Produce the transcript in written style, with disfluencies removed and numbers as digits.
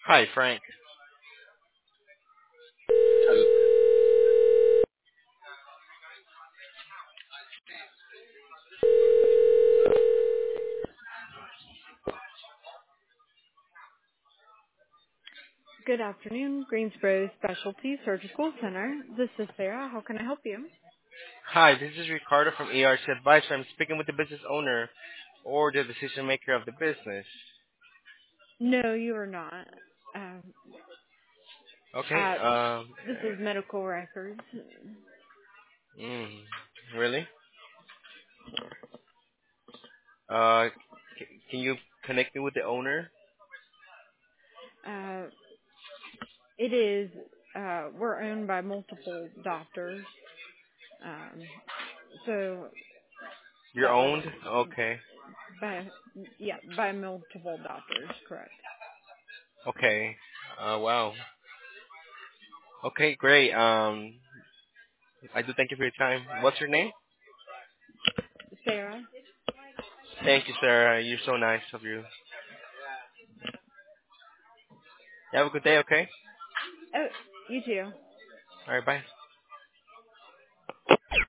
Hi, Frank. Good afternoon, Greensboro Specialty Surgical Center. This is Sarah. How can I help you? Hi, this is Ricardo from ERC Advisor. I'm speaking with the business owner or the decision maker of the business. No, you are not. Um, Okay. uh, this is medical records. Mm, really? Uh, can you connect me with the owner? Uh, it is. We're owned by multiple doctors. Um, so You're that would owned? Okay. by by multiple doctors, correct? Okay. Wow. Okay, great. I do thank you for your time. What's your name? Sarah. Thank you, Sarah. You're so nice of you. You have a good day, okay? Oh, you too. All right, bye.